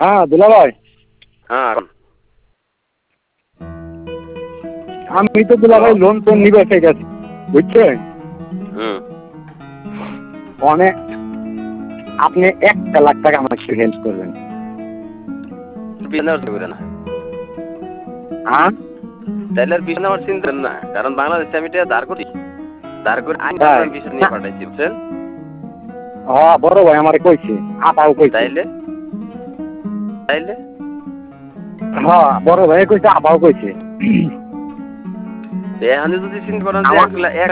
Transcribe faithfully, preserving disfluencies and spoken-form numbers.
হ্যাঁ দুলা ভাই। হ্যাঁ আমি তো দুলা ভাই লোন টোন নিবে ঠিক আছে বুঝছেন। হুম অনেক আপনি একটা লাখ টাকা আমাকে হেল্প করবেন। না হ্যাঁ তাইলে আর পিছনে আমার চিন্তা না, কারণ বাংলাদেশে আমি এটা দাঁড় করি দাঁড় করে আইন তাই আমি বিষয় নিয়ে পাঠাইছি বুঝছেন। হ্যাঁ বড় ভাই আমার কইছে, আপাও কইছে। তাইলে তাইলে হ্যাঁ বড় ভাই কইছে, আপাও কইছে। এখন যদি চিন্তা করেন যে আমার এক লাখ এক